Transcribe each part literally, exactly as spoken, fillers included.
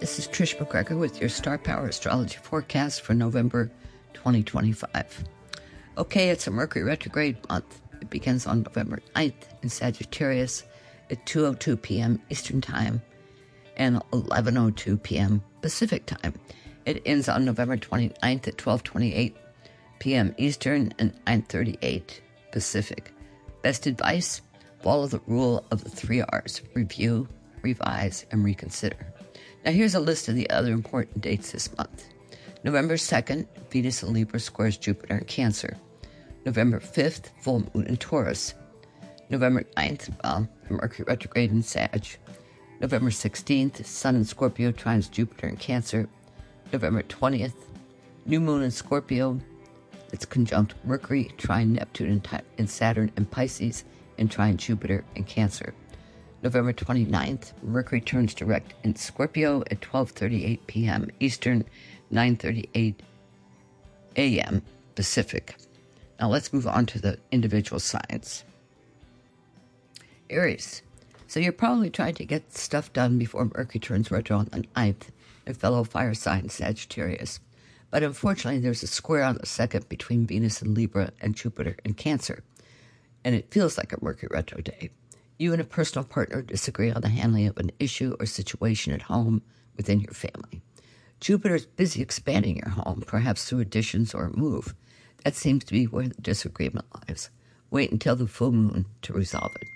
This is Trish McGregor with your Star Power Astrology forecast for November twenty twenty-five. Okay, it's a Mercury retrograde month. It begins on November ninth in Sagittarius at two oh two p.m. Eastern Time and eleven oh two p.m. Pacific Time. It ends on November twenty-ninth at twelve twenty-eight p.m. Eastern and nine thirty-eight Pacific. Best advice, follow the rule of the three R's: review, revise, and reconsider. Now here's a list of the other important dates this month. November second, Venus in Libra squares Jupiter in Cancer. November fifth, full moon in Taurus. November ninth, well, Mercury retrograde in Sag. November sixteenth, Sun in Scorpio trines Jupiter in Cancer. November twentieth, new moon in Scorpio. It's conjunct Mercury, trine Neptune in Saturn and Pisces, and trine Jupiter in Cancer. November twenty-ninth, Mercury turns direct in Scorpio at twelve thirty-eight p.m. Eastern, nine thirty-eight a.m. Pacific. Now let's move on to the individual signs. Aries. So you're probably trying to get stuff done before Mercury turns retro on the ninth, and fellow fire sign Sagittarius. But unfortunately, there's a square on the second between Venus in Libra and Jupiter in Cancer, and it feels like a Mercury retro day. You and a personal partner disagree on the handling of an issue or situation at home within your family. Jupiter is busy expanding your home, perhaps through additions or a move. That seems to be where the disagreement lies. Wait until the full moon to resolve it.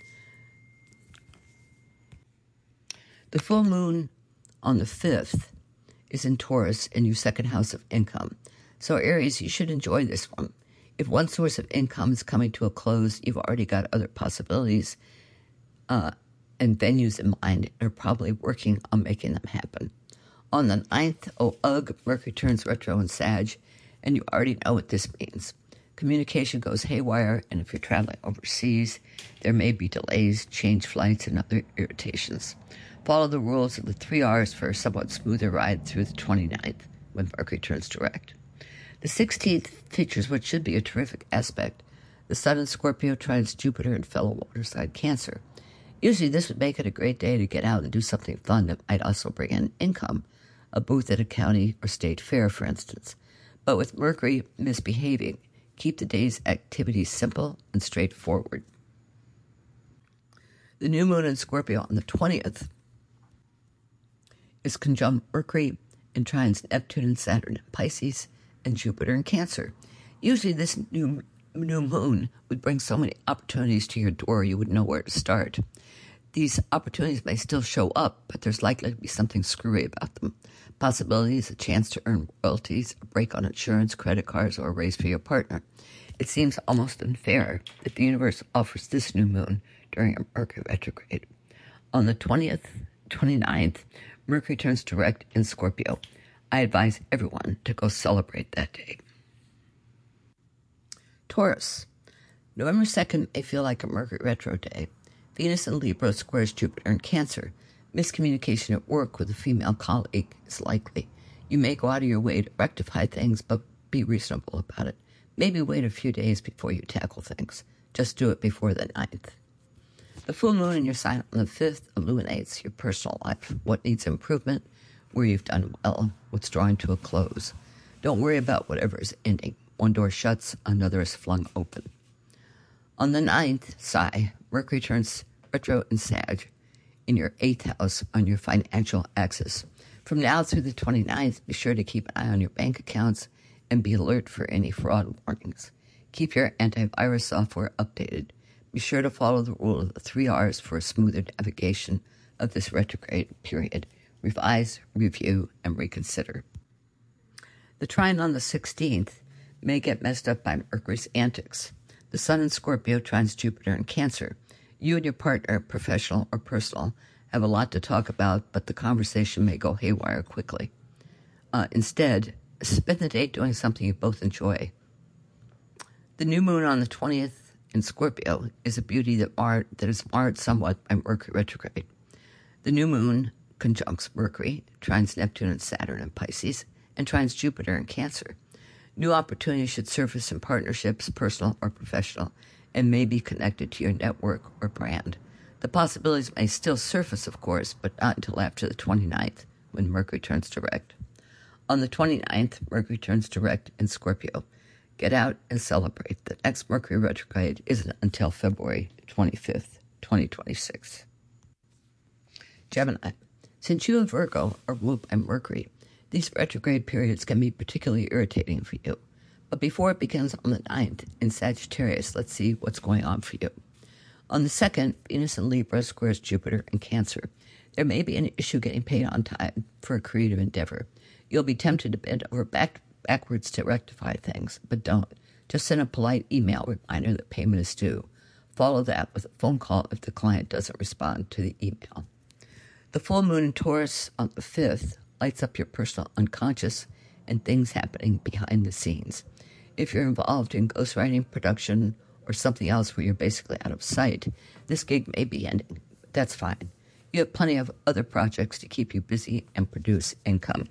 The full moon on the fifth is in Taurus in your second house of income. So Aries, you should enjoy this one. If one source of income is coming to a close, you've already got other possibilities uh, and venues in mind and are probably working on making them happen. On the ninth, oh ugh, Mercury turns retro in Sag, and you already know what this means. Communication goes haywire, and if you're traveling overseas, there may be delays, change flights, and other irritations. Follow the rules of the three R's for a somewhat smoother ride through the twenty-ninth when Mercury turns direct. The sixteenth features what should be a terrific aspect. The Sun in Scorpio trines Jupiter in fellow water sign Cancer. Usually this would make it a great day to get out and do something fun that might also bring in income, a booth at a county or state fair, for instance. But with Mercury misbehaving, keep the day's activities simple and straightforward. The new moon in Scorpio on the twentieth is conjunct Mercury and trines Neptune and Saturn in Pisces and Jupiter in Cancer. Usually this new new moon would bring so many opportunities to your door you wouldn't know where to start. These opportunities may still show up, but there's likely to be something screwy about them. Possibilities, a chance to earn royalties, a break on insurance, credit cards, or a raise for your partner. It seems almost unfair that the universe offers this new moon during a Mercury retrograde. On the twentieth, twenty-ninth, Mercury turns direct in Scorpio. I advise everyone to go celebrate that day. Taurus. November second may feel like a Mercury retro day. Venus in Libra squares Jupiter in Cancer. Miscommunication at work with a female colleague is likely. You may go out of your way to rectify things, but be reasonable about it. Maybe wait a few days before you tackle things. Just do it before the ninth. The full moon in your sign on the fifth illuminates your personal life, what needs improvement, where you've done well, what's drawing to a close. Don't worry about whatever is ending. One door shuts, another is flung open. On the ninth, Psi, Mercury turns retro in Sag in your eighth house on your financial axis. From now through the twenty-ninth, be sure to keep an eye on your bank accounts and be alert for any fraud warnings. Keep your antivirus software updated. Be sure to follow the rule of the three R's for a smoother navigation of this retrograde period. Revise, review, and reconsider. The trine on the sixteenth may get messed up by Mercury's antics. The Sun in Scorpio trines Jupiter in Cancer. You and your partner, professional or personal, have a lot to talk about, but the conversation may go haywire quickly. Uh, instead, spend the day doing something you both enjoy. The new moon on the twentieth in Scorpio is a beauty that, marred, that is marred somewhat by Mercury retrograde. The new moon conjuncts Mercury, trines Neptune and Saturn in Pisces, and trines Jupiter in Cancer. New opportunities should surface in partnerships, personal or professional, and may be connected to your network or brand. The possibilities may still surface, of course, but not until after the twenty-ninth, when Mercury turns direct. On the twenty-ninth, Mercury turns direct in Scorpio. Get out and celebrate. The next Mercury retrograde isn't until February twenty-fifth, twenty twenty-six. Gemini. Since you and Virgo are ruled by Mercury, these retrograde periods can be particularly irritating for you. But before it begins on the ninth in Sagittarius, let's see what's going on for you. On the second, Venus in Libra squares Jupiter in Cancer. There may be an issue getting paid on time for a creative endeavor. You'll be tempted to bend over back, backwards to rectify things, but don't. Just send a polite email reminder that payment is due. Follow that with a phone call if the client doesn't respond to the email. The full moon in Taurus on the fifth lights up your personal unconscious and things happening behind the scenes. If you're involved in ghostwriting, production, or something else where you're basically out of sight, this gig may be ending. But that's fine. You have plenty of other projects to keep you busy and produce income.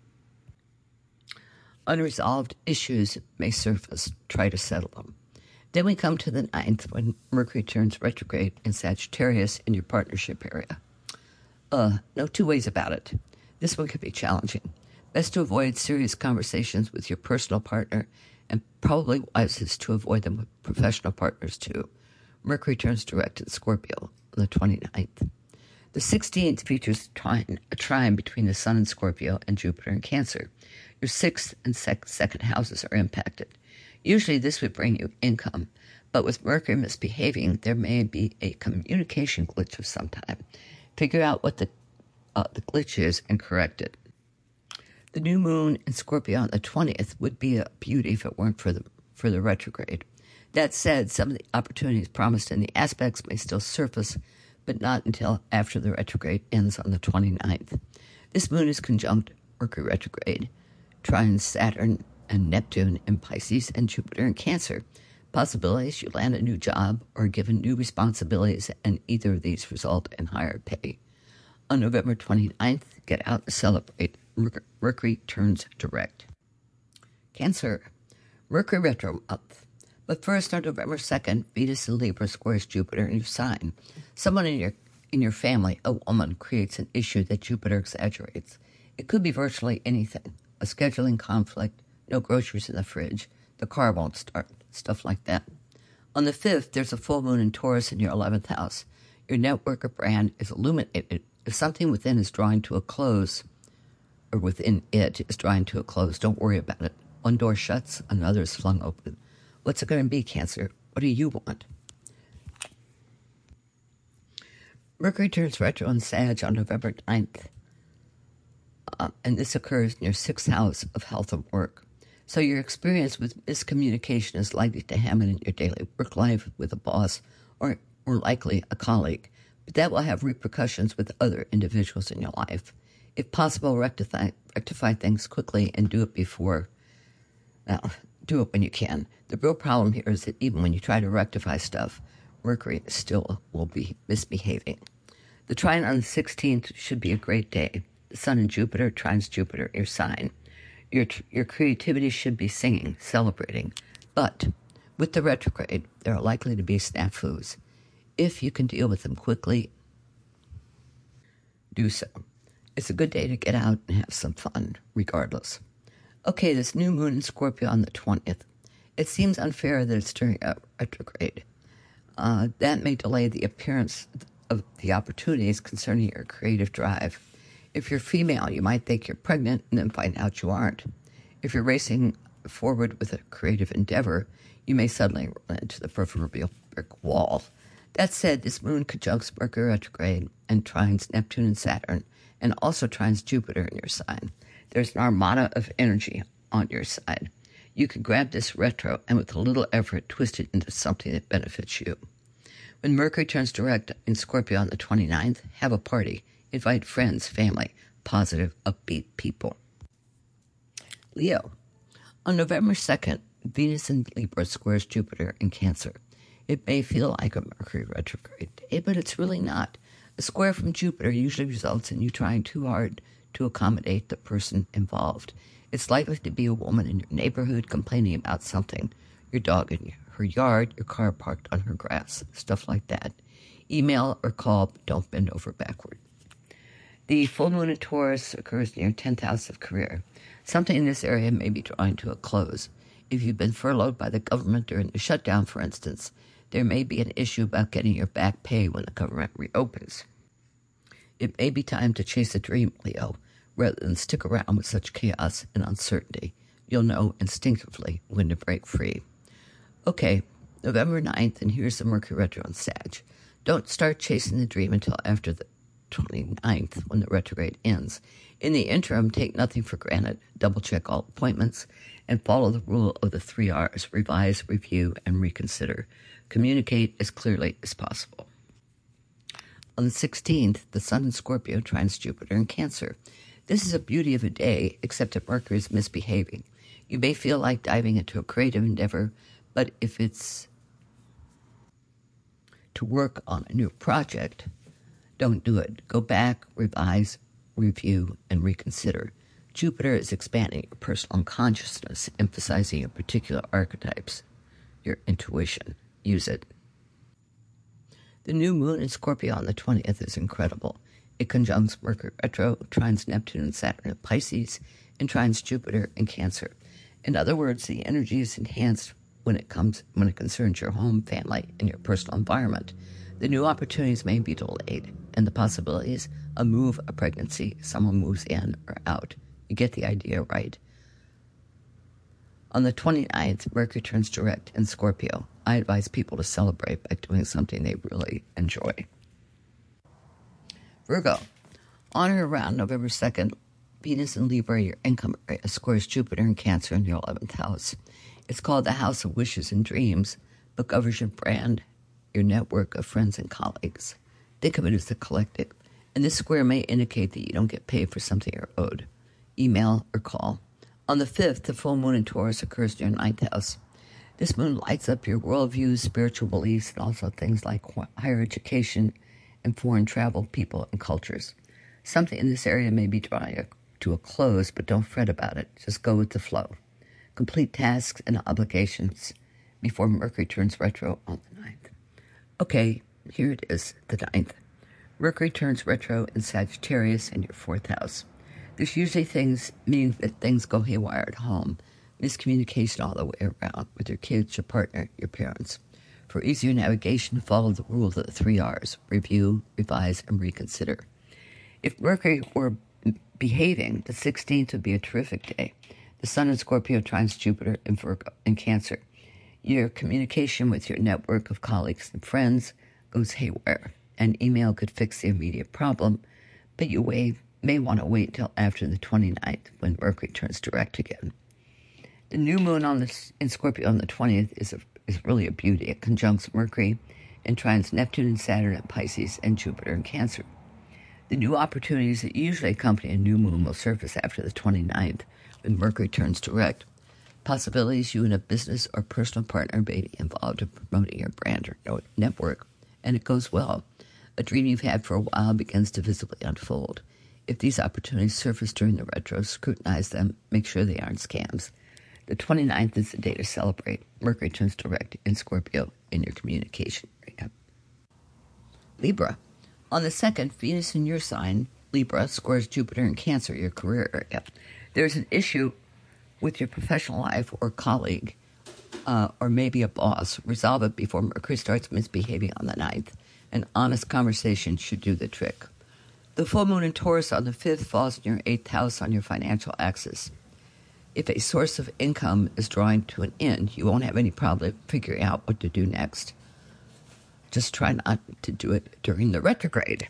Unresolved issues may surface. Try to settle them. Then we come to the ninth when Mercury turns retrograde in Sagittarius in your partnership area. Uh, no two ways about it. This one could be challenging. Best to avoid serious conversations with your personal partner, and probably wisest to avoid them with professional partners too. Mercury turns direct in Scorpio on the twenty-ninth. The sixteenth features a trine, a trine between the Sun in Scorpio and Jupiter in Cancer. Your sixth and sec- second houses are impacted. Usually this would bring you income, but with Mercury misbehaving, there may be a communication glitch of some type. Figure out what the, uh, the glitch is and correct it. The new moon in Scorpio on the twentieth would be a beauty if it weren't for the, for the retrograde. That said, some of the opportunities promised in the aspects may still surface, but not until after the retrograde ends on the twenty-ninth. This moon is conjunct Mercury retrograde, trine Saturn and Neptune in Pisces and Jupiter in Cancer. Possibilities you land a new job or given new responsibilities, and either of these result in higher pay. On November twenty-ninth, get out and celebrate. Mercury turns direct. Cancer. Mercury retro month. But first, on November second, Venus in Libra squares Jupiter in your sign. Someone in your in your family, a woman, creates an issue that Jupiter exaggerates. It could be virtually anything. A scheduling conflict, no groceries in the fridge, the car won't start, stuff like that. On the fifth, there's a full moon in Taurus in your eleventh house. Your network or brand is illuminated. If something within is drawing to a close, or within it is drawing to a close, don't worry about it. One door shuts, another is flung open. What's it going to be, Cancer? What do you want? Mercury turns retro in Sag on November ninth, uh, and this occurs in your sixth house of health and work. So your experience with miscommunication is likely to happen in your daily work life with a boss or more likely a colleague, but that will have repercussions with other individuals in your life. If possible, rectify, rectify things quickly and do it before, well, do it when you can. The real problem here is that even when you try to rectify stuff, Mercury still will be misbehaving. The trine on the sixteenth should be a great day. The Sun and Jupiter trines Jupiter, your sign. Your, your creativity should be singing, celebrating. But with the retrograde, there are likely to be snafus. If you can deal with them quickly, do so. It's a good day to get out and have some fun, regardless. Okay, this new moon in Scorpio on the twentieth. It seems unfair that it's during a retrograde. Uh, that may delay the appearance of the opportunities concerning your creative drive. If you're female, you might think you're pregnant and then find out you aren't. If you're racing forward with a creative endeavor, you may suddenly run into the proverbial brick wall. That said, this moon conjuncts Mercury retrograde and trines Neptune and Saturn, and also trines Jupiter in your sign. There's an armada of energy on your side. You can grab this retro and with a little effort twist it into something that benefits you. When Mercury turns direct in Scorpio on the twenty-ninth, have a party. Invite friends, family, positive, upbeat people. Leo. On November second, Venus in Libra squares Jupiter in Cancer. It may feel like a Mercury retrograde day, but it's really not. A square from Jupiter usually results in you trying too hard to accommodate the person involved. It's likely to be a woman in your neighborhood complaining about something, your dog in her yard, your car parked on her grass, stuff like that. Email or call, but don't bend over backward. The full moon in Taurus occurs near tenth house of career. Something in this area may be drawing to a close. If you've been furloughed by the government during the shutdown, for instance, there may be an issue about getting your back pay when the government reopens. It may be time to chase a dream, Leo, rather than stick around with such chaos and uncertainty. You'll know instinctively when to break free. Okay, November ninth, and here's the Mercury retro in Sag. Don't start chasing the dream until after the twenty-ninth, when the retrograde ends. In the interim, take nothing for granted, double-check all appointments, and follow the rule of the three R's: revise, review, and reconsider. Communicate as clearly as possible. On the sixteenth, the Sun in Scorpio trines Jupiter in Cancer. This is a beauty of a day, except that Mercury is misbehaving. You may feel like diving into a creative endeavor, but if it's to work on a new project, don't do it. Go back, revise, review, and reconsider. Jupiter is expanding your personal consciousness, emphasizing your particular archetypes, your intuition. Use it. The new moon in Scorpio on the twentieth is incredible. It conjuncts Mercury retro, trines Neptune and Saturn in Pisces, and trines Jupiter in Cancer. In other words, the energy is enhanced when it comes when it concerns your home, family, and your personal environment. The new opportunities may be delayed, and the possibilities: a move, a pregnancy, someone moves in or out. You get the idea, right? On the twenty-ninth, Mercury turns direct in Scorpio. I advise people to celebrate by doing something they really enjoy. Virgo, on or around November second, Venus in Libra, your income area, squares Jupiter in Cancer in your eleventh house. It's called the House of Wishes and Dreams, but governs your brand, your network of friends and colleagues. Think of it as a collective, and this square may indicate that you don't get paid for something you're owed. Email or call. On the fifth, the full moon in Taurus occurs in your ninth house. This moon lights up your worldview, spiritual beliefs, and also things like higher education and foreign travel, people, and cultures. Something in this area may be drawing to a close, but don't fret about it. Just go with the flow. Complete tasks and obligations before Mercury turns retro on the ninth. Okay, here it is, the ninth. Mercury turns retro in Sagittarius in your fourth house. There's usually things, meaning that things go haywire at home. Miscommunication all the way around with your kids, your partner, your parents. For easier navigation, follow the rule of the three R's: review, revise, and reconsider. If Mercury were behaving, the sixteenth would be a terrific day. The Sun in Scorpio trines Jupiter in Virgo in Cancer. Your communication with your network of colleagues and friends goes haywire. An email could fix the immediate problem, but you may, may want to wait until after the twenty-ninth when Mercury turns direct again. The new moon on this, in Scorpio on the twentieth is, a, is really a beauty. It conjuncts Mercury and trines Neptune and Saturn in Pisces and Jupiter in Cancer. The new opportunities that usually accompany a new moon will surface after the twenty-ninth when Mercury turns direct. Possibilities you and a business or personal partner may be involved in promoting your brand or network, and it goes well. A dream you've had for a while begins to visibly unfold. If these opportunities surface during the retro, scrutinize them, make sure they aren't scams. The twenty-ninth is the day to celebrate. Mercury turns direct in Scorpio in your communication area. Libra. On the second, Venus in your sign, Libra, squares Jupiter in Cancer, your career area. There's an issue with your professional life or colleague, uh, or maybe a boss. Resolve it before Mercury starts misbehaving on the ninth. An honest conversation should do the trick. The full moon in Taurus on the fifth falls in your eighth house on your financial axis. If a source of income is drawing to an end, you won't have any problem figuring out what to do next. Just try not to do it during the retrograde.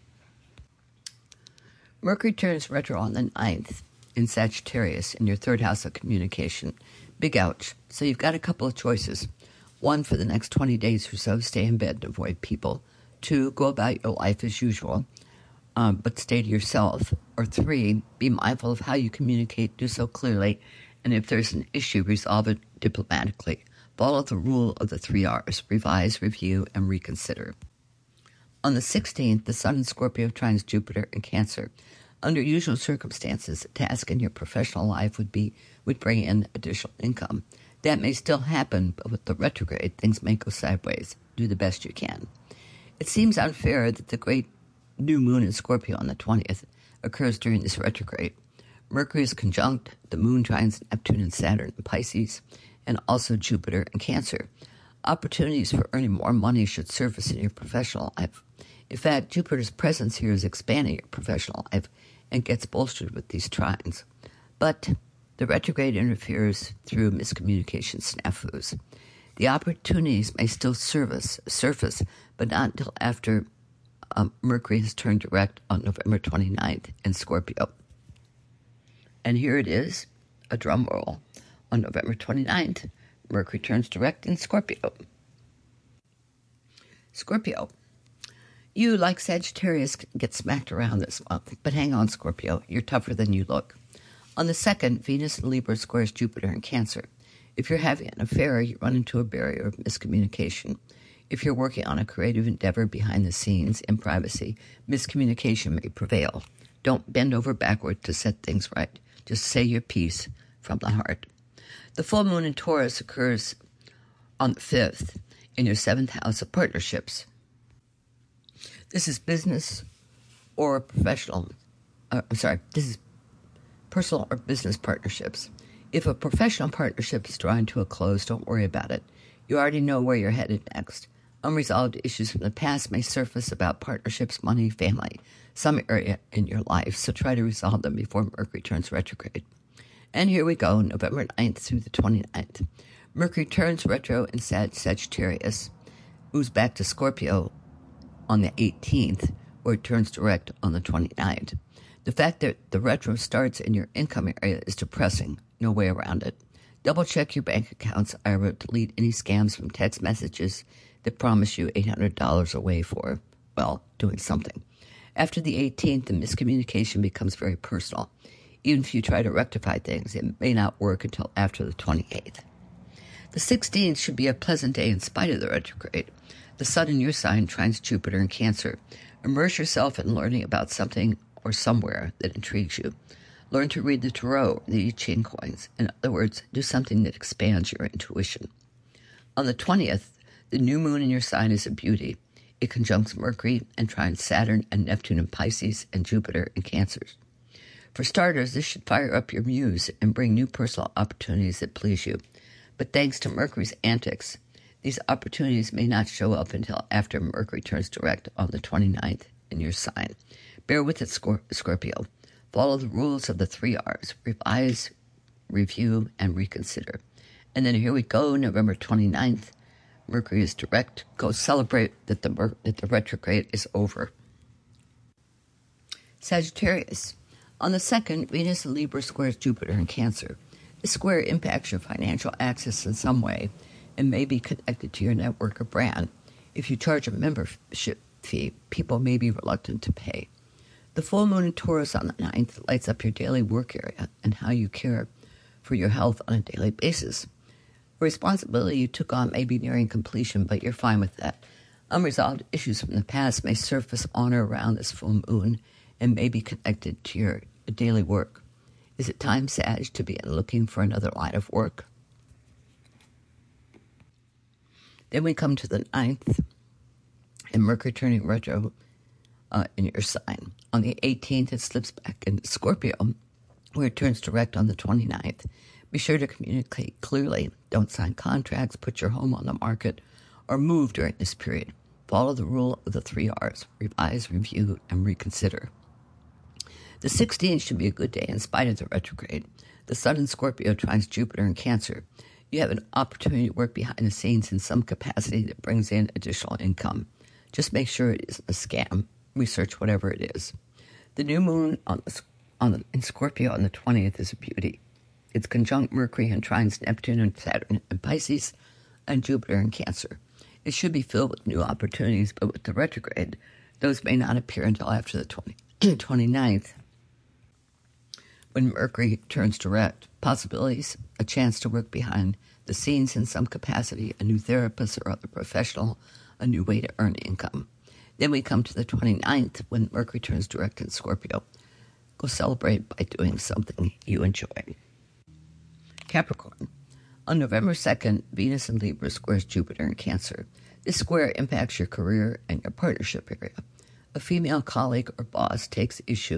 Mercury turns retro on the ninth in Sagittarius in your third house of communication. Big ouch. So you've got a couple of choices. One, for the next twenty days or so, stay in bed and avoid people. Two, go about your life as usual, um, but stay to yourself. Or three, be mindful of how you communicate, do so clearly, and if there's an issue, resolve it diplomatically. Follow the rule of the three R's: revise, review, and reconsider. On the sixteenth, the Sun in Scorpio trines Jupiter in Cancer. Under usual circumstances, a task in your professional life would be would bring in additional income. That may still happen, but with the retrograde, things may go sideways. Do the best you can. It seems unfair that the great new moon in Scorpio on the twentieth occurs during this retrograde. Mercury is conjunct the moon, trines Neptune and Saturn in Pisces, and also Jupiter in Cancer. Opportunities for earning more money should surface in your professional life. In fact, Jupiter's presence here is expanding your professional life and gets bolstered with these trines. But the retrograde interferes through miscommunication snafus. The opportunities may still surface, surface, but not until after um, Mercury has turned direct on November twenty-ninth in Scorpio. And here it is, a drum roll. On November twenty-ninth, Mercury turns direct in Scorpio. Scorpio. You, like Sagittarius, get smacked around this month, but hang on, Scorpio. You're tougher than you look. On the second, Venus in Libra squares Jupiter in Cancer. If you're having an affair, you run into a barrier of miscommunication. If you're working on a creative endeavor behind the scenes in privacy, miscommunication may prevail. Don't bend over backward to set things right. Just say your piece from the heart. The full moon in Taurus occurs on the fifth in your seventh house of partnerships. This is business or professional. Uh, I'm sorry, this is personal or business partnerships. If a professional partnership is drawing to a close, don't worry about it. You already know where you're headed next. Unresolved issues from the past may surface about partnerships, money, family, some area in your life, so try to resolve them before Mercury turns retrograde. And here we go, November ninth through the twenty-ninth. Mercury turns retro in Sag- Sagittarius, moves back to Scorpio on the eighteenth, where it turns direct on the twenty-ninth. The fact that the retro starts in your income area is depressing. No way around it. Double-check your bank accounts. I would delete any scams from text messages that promise you eight hundred dollars away for, well, doing something. After the eighteenth, the miscommunication becomes very personal. Even if you try to rectify things, it may not work until after the twenty-eighth. The sixteenth should be a pleasant day in spite of the retrograde. The sun in your sign trines Jupiter in Cancer. Immerse yourself in learning about something or somewhere that intrigues you. Learn to read the tarot or the I Ching coins. In other words, do something that expands your intuition. On the twentieth, the new moon in your sign is a beauty. It conjuncts Mercury and trines Saturn and Neptune in Pisces and Jupiter in Cancer. For starters, this should fire up your muse and bring new personal opportunities that please you. But thanks to Mercury's antics, these opportunities may not show up until after Mercury turns direct on the twenty-ninth in your sign. Bear with it, Scor- Scorpio. Follow the rules of the three R's. Revise, review, and reconsider. And then here we go, November twenty-ninth. Mercury is direct. Go celebrate that the, mer- that the retrograde is over. Sagittarius. On the second, Venus in Libra squares Jupiter in Cancer. This square impacts your financial access in some way and may be connected to your network or brand. If you charge a membership fee, people may be reluctant to pay. The full moon in Taurus on the ninth lights up your daily work area and how you care for your health on a daily basis. A responsibility you took on may be nearing completion, but you're fine with that. Unresolved issues from the past may surface on or around this full moon and may be connected to your daily work. Is it time, Sag, to begin looking for another line of work? Then we come to the ninth, and Mercury turning retro uh, in your sign. On the eighteenth, it slips back into Scorpio, where it turns direct on the twenty-ninth. Be sure to communicate clearly. Don't sign contracts, put your home on the market, or move during this period. Follow the rule of the three R's. Revise, review, and reconsider. The sixteenth should be a good day in spite of the retrograde. The sun in Scorpio trines Jupiter in Cancer. You have an opportunity to work behind the scenes in some capacity that brings in additional income. Just make sure it isn't a scam. Research whatever it is. The new moon on the, on the, in Scorpio on the twentieth is a beauty. It's conjunct Mercury and trines Neptune and Saturn in Pisces and Jupiter in Cancer. It should be filled with new opportunities, but with the retrograde, those may not appear until after the twenty-ninth, when Mercury turns direct. Possibilities, a chance to work behind the scenes in some capacity, a new therapist or other professional, a new way to earn income. Then we come to the twenty-ninth, when Mercury turns direct in Scorpio. Go celebrate by doing something you enjoy. Capricorn. On November second, Venus in Libra squares Jupiter in Cancer. This square impacts your career and your partnership area. A female colleague or boss takes issue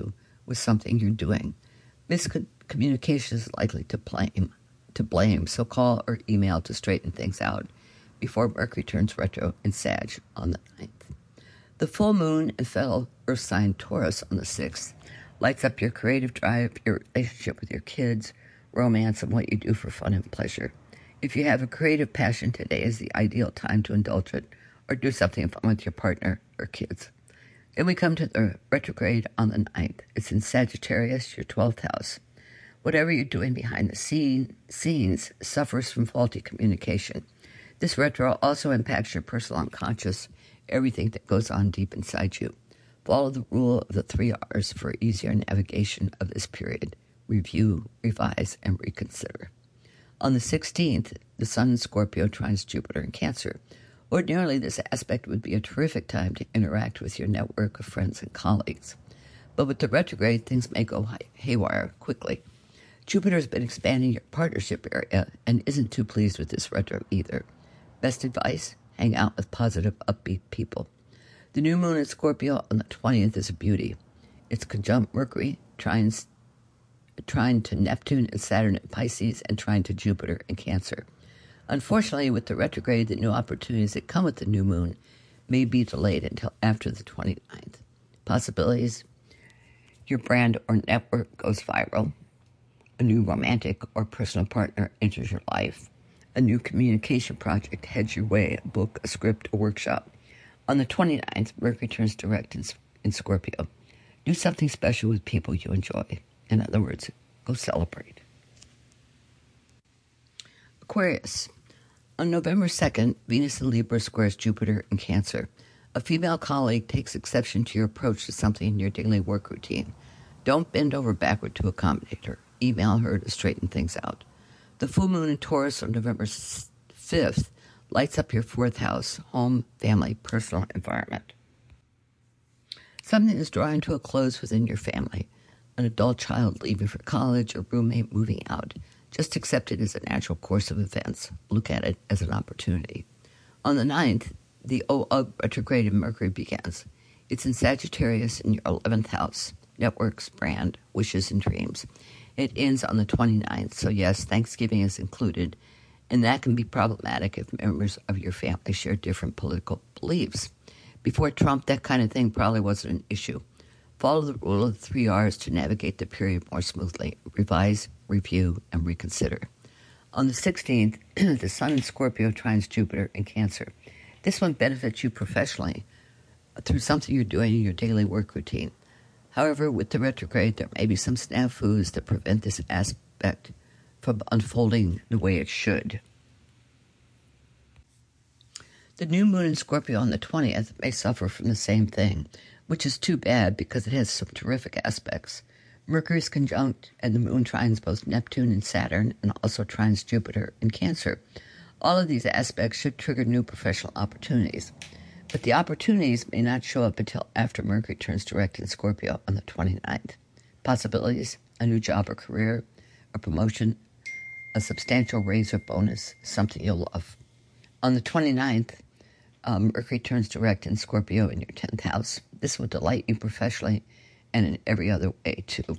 with something you're doing. Miscommunication is likely to blame, to blame, so call or email to straighten things out before Mercury turns retro in Sag on the ninth. The full moon in fellow Earth sign Taurus on the sixth lights up your creative drive, your relationship with your kids, romance, and what you do for fun and pleasure. If you have a creative passion, today is the ideal time to indulge it or do something fun with your partner or kids. Then we come to the retrograde on the ninth. It's in Sagittarius, your twelfth house. Whatever you're doing behind the scene, scenes suffers from faulty communication. This retro also impacts your personal unconscious, everything that goes on deep inside you. Follow the rule of the three R's for easier navigation of this period. Review, revise, and reconsider. On the sixteenth, the Sun in Scorpio trines Jupiter in Cancer. Ordinarily, this aspect would be a terrific time to interact with your network of friends and colleagues. But with the retrograde, things may go haywire quickly. Jupiter has been expanding your partnership area and isn't too pleased with this retro either. Best advice, hang out with positive, upbeat people. The new moon in Scorpio on the twentieth is a beauty. It's conjunct Mercury, trines, trine to Neptune and Saturn in Pisces, and trine to Jupiter in Cancer. Unfortunately, with the retrograde, the new opportunities that come with the new moon may be delayed until after the twenty-ninth. Possibilities: your brand or network goes viral. A new romantic or personal partner enters your life. A new communication project heads your way, a book, a script, a workshop. On the twenty-ninth, Mercury turns direct in, in Scorpio. Do something special with people you enjoy. In other words, go celebrate. Aquarius. On November second, Venus in Libra squares Jupiter in Cancer. A female colleague takes exception to your approach to something in your daily work routine. Don't bend over backward to accommodate her. Email her to straighten things out. The full moon in Taurus on November fifth lights up your fourth house, home, family, personal environment. Something is drawing to a close within your family. An adult child leaving for college, a roommate moving out. Just accept it as a natural course of events. Look at it as an opportunity. On the ninth, the O U G retrograde in Mercury begins. It's in Sagittarius in your eleventh house. Networks, brand, wishes, and dreams. It ends on the twenty-ninth, so yes, Thanksgiving is included, and that can be problematic if members of your family share different political beliefs. Before Trump, that kind of thing probably wasn't an issue. Follow the rule of the three R's to navigate the period more smoothly. Revise, review, and reconsider. On the sixteenth, the Sun in Scorpio trines Jupiter in Cancer. This one benefits you professionally through something you're doing in your daily work routine. However, with the retrograde, there may be some snafus that prevent this aspect from unfolding the way it should. The new moon in Scorpio on the twentieth may suffer from the same thing, which is too bad because it has some terrific aspects. Mercury is conjunct, and the moon trines both Neptune and Saturn, and also trines Jupiter in Cancer. All of these aspects should trigger new professional opportunities. But the opportunities may not show up until after Mercury turns direct in Scorpio on the twenty-ninth. Possibilities: a new job or career, a promotion, a substantial raise or bonus, something you'll love. On the twenty-ninth, um, Mercury turns direct in Scorpio in your tenth house. This will delight you professionally and in every other way, too.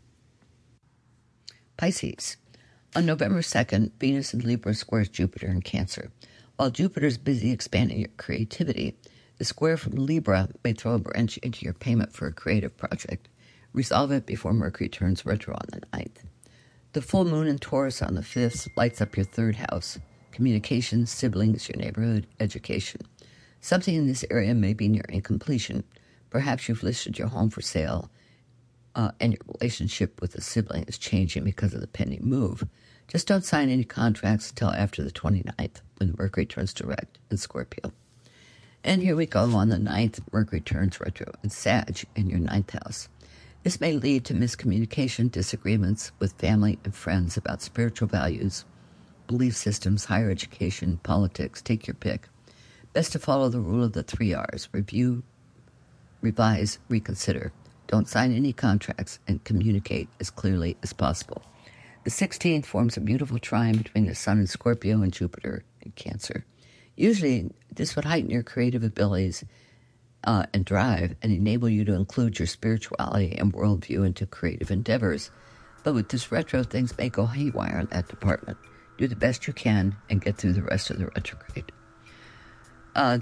Pisces. On November second, Venus in Libra squares Jupiter in Cancer. While Jupiter is busy expanding your creativity, the square from Libra may throw a wrench into your payment for a creative project. Resolve it before Mercury turns retro on the ninth. The full moon in Taurus on the fifth lights up your third house. Communications, siblings, your neighborhood, education. Something in this area may be nearing completion. Perhaps you've listed your home for sale, uh, and your relationship with a sibling is changing because of the pending move. Just don't sign any contracts until after the twenty-ninth, when Mercury turns direct in Scorpio. And here we go on the ninth, Mercury turns retro in Sag in your ninth house. This may lead to miscommunication, disagreements with family and friends about spiritual values, belief systems, higher education, politics, take your pick. Best to follow the rule of the three R's: review, revise, reconsider. Don't sign any contracts and communicate as clearly as possible. The sixteenth forms a beautiful trine between the Sun in Scorpio and Jupiter in Cancer. Usually, this would heighten your creative abilities uh, and drive and enable you to include your spirituality and worldview into creative endeavors. But with this retro, things may go haywire in that department. Do the best you can and get through the rest of the retrograde. Uh,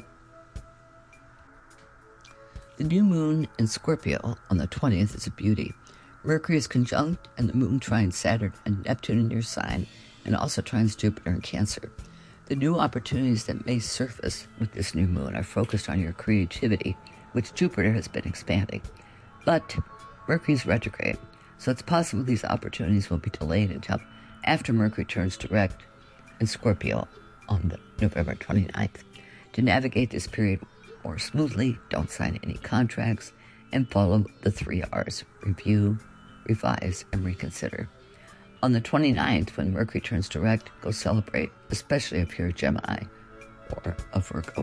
the new moon in Scorpio on the twentieth is a beauty. Mercury is conjunct and the moon trines Saturn and Neptune in your sign, and also trines Jupiter in Cancer. The new opportunities that may surface with this new moon are focused on your creativity, which Jupiter has been expanding. But Mercury is retrograde, so it's possible these opportunities will be delayed until after Mercury turns direct in Scorpio on the November twenty-ninth. To navigate this period more smoothly, don't sign any contracts and follow the three R's: review, revise, and reconsider. On the twenty-ninth, when Mercury turns direct, go celebrate, especially if you're a Gemini or a Virgo.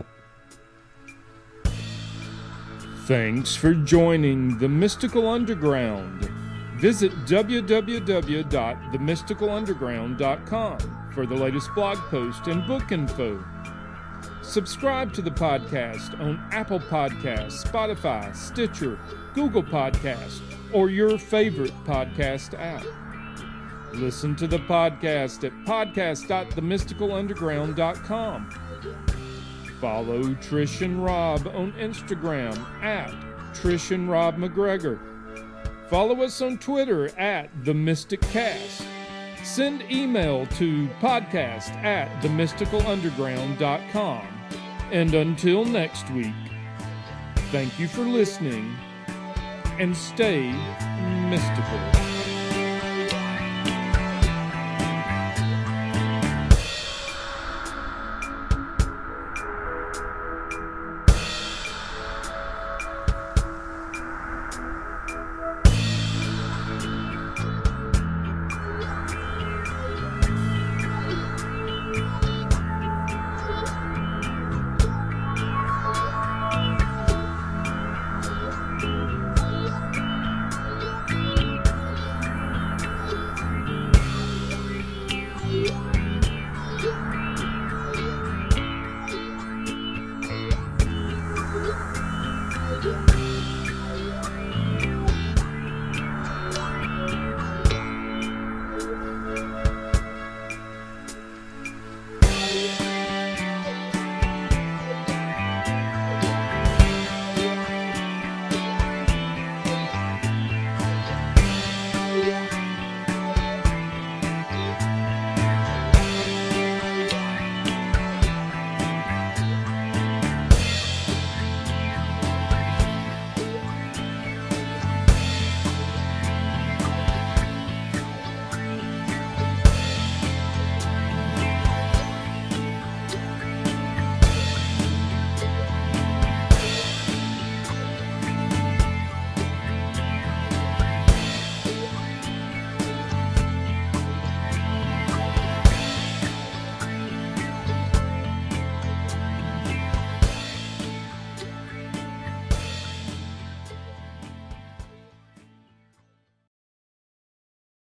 Thanks for joining the Mystical Underground. Visit w w w dot the mystical underground dot com for the latest blog post and book info. Subscribe to the podcast on Apple Podcasts, Spotify, Stitcher, Google Podcasts, or your favorite podcast app. Listen to the podcast at podcast dot the mystical underground dot com. Follow Trish and Rob on Instagram at Trish and Rob McGregor. Follow us on Twitter at The Mystic Cast. Send email to podcast at the mystical underground dot com. And until next week, thank you for listening and stay mystical.